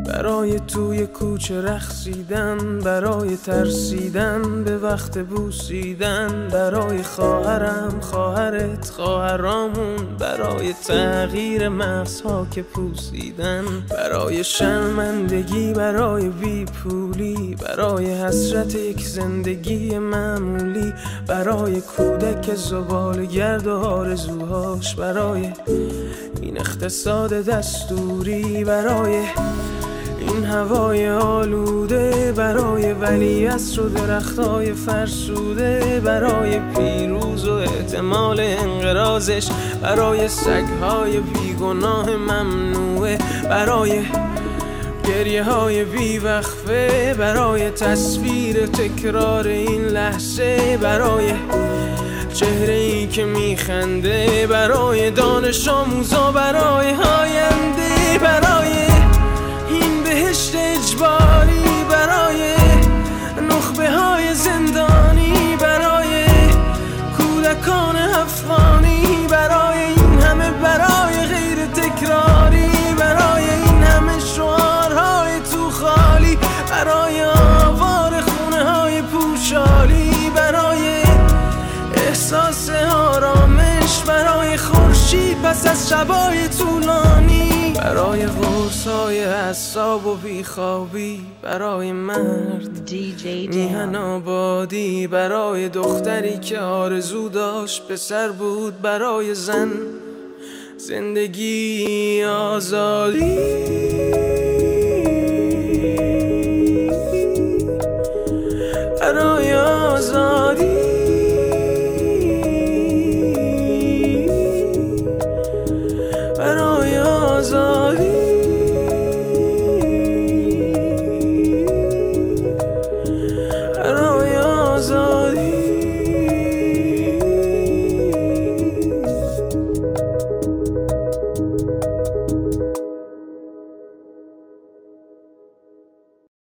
برای توی کوچه رقصیدن، برای ترسیدن به وقت بوسیدن، برای خواهرم، خواهرت، خواهرامون، برای تغییر مغزها که پوسیدن، برای شرمندگی، برای بیپولی، برای حسرت یک زندگی معمولی، برای کودک زباله‌گرد و آرزوهاش، برای این اقتصاد دستوری، برای این هوای آلوده، برای ولیعصر و درختای فرسوده، برای پیروز و احتمال انقراضش، برای سگهای بیگناه ممنوعه، برای گریه های بیوقفه، برای تصویر تکرار این لحظه، برای چهره ای که میخنده، برای دانش آموزا، برای آینده، برای این بهشت اجباری، برای نخبه های زندانی، برای کودکان افغانی، برای این همه برای غیر تکراری، برای این همه شعارهای تو خالی، برای آوار خونه های پوشالی، برای احساس آرامش، برای خورشید پس از شبای طولانی، برای قرصای اعصاب و بیخوابی، برای مرد میهن آبادی، برای دختری که آرزو داشت پسر بود، برای زن زندگی آزادی.